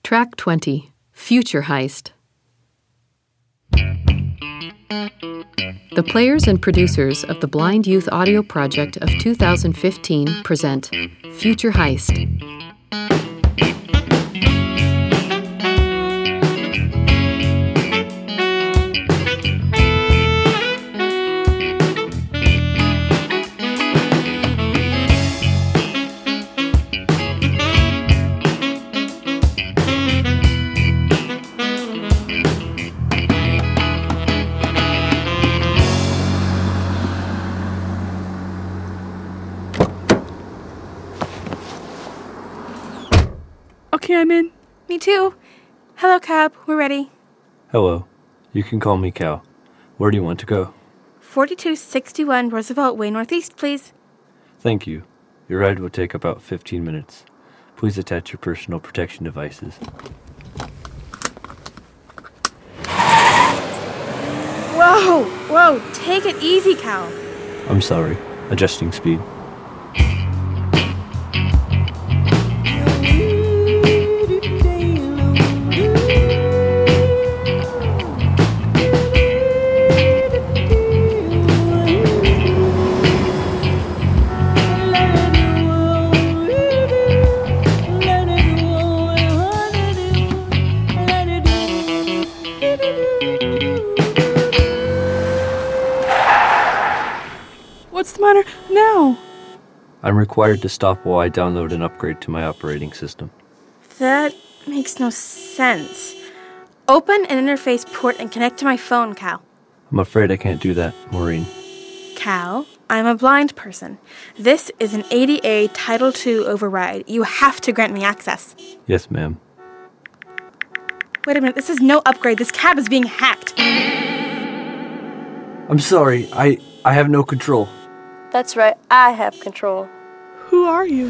Track 20, Future Heist. The players and producers of the Blind Youth Audio Project of 2015 present Future Heist. Okay, I'm in. Me too. Hello, cab. We're ready. Hello. You can call me Cal. Where do you want to go? 4261 Roosevelt Way Northeast, please. Thank you. Your ride will take about 15 minutes. Please attach your personal protection devices. Whoa, take it easy, Cal. I'm sorry. Adjusting speed. What's the matter now? I'm required to stop while I download an upgrade to my operating system. That makes no sense. Open an interface port and connect to my phone, Cal. I'm afraid I can't do that, Maureen. Cal, I'm a blind person. This is an ADA Title II override. You have to grant me access. Yes, ma'am. Wait a minute, this is no upgrade. This cab is being hacked. I'm sorry. I have no control. That's right, I have control. Who are you?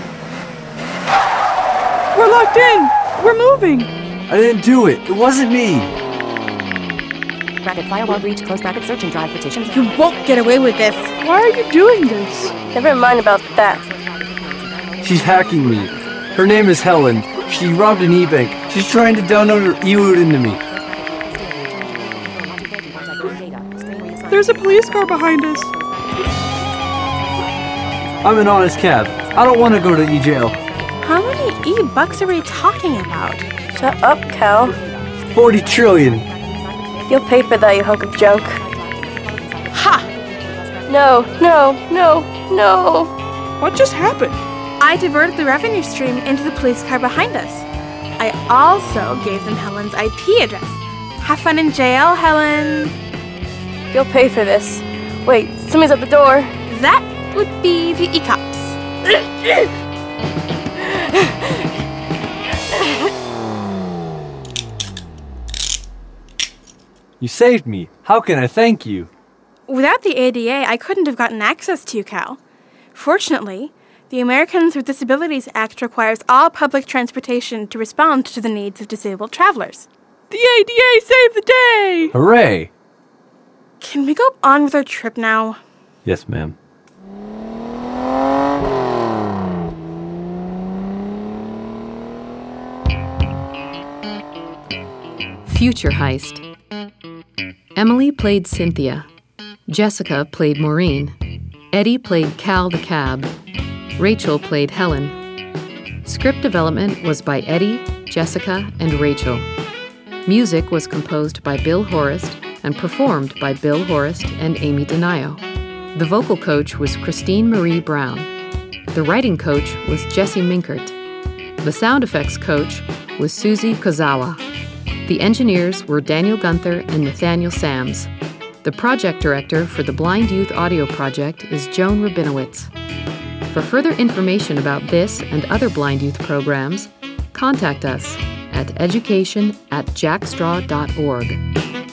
We're locked in! We're moving! I didn't do it. It wasn't me. Bracket firewall breach, close bracket search and drive petitions. You won't get away with this. Why are you doing this? Never mind about that. She's hacking me. Her name is Helen. She robbed an e-bank. She's trying to download her e-loot into me. There's a police car behind us. I'm an honest cab. I don't want to go to e-jail. How many E-bucks are we talking about? Shut up, Cal. 40 trillion. You'll pay for that, you hunk of junk. Ha! No. What just happened? I diverted the revenue stream into the police car behind us. I also gave them Helen's IP address. Have fun in jail, Helen. You'll pay for this. Wait, somebody's at the door. That would be the E-cops. You saved me. How can I thank you? Without the ADA, I couldn't have gotten access to you, Cal. Fortunately, the Americans with Disabilities Act requires all public transportation to respond to the needs of disabled travelers. The ADA saved the day! Hooray! Can we go on with our trip now? Yes, ma'am. Future Heist. Emily played Cynthia. Jessica played Maureen. Eddie played Cal the Cab. Rachel played Helen. Script development was by Eddie, Jessica, and Rachel. Music was composed by Bill Horst and performed by Bill Horst and Amy Denayo. The vocal coach was Christine Marie Brown. The writing coach was Jesse Minkert. The sound effects coach was Susie Kozawa. The engineers were Daniel Gunther and Nathaniel Sams. The project director for the Blind Youth Audio Project is Joan Rabinowitz. For further information about this and other blind youth programs, contact us at education@jackstraw.org.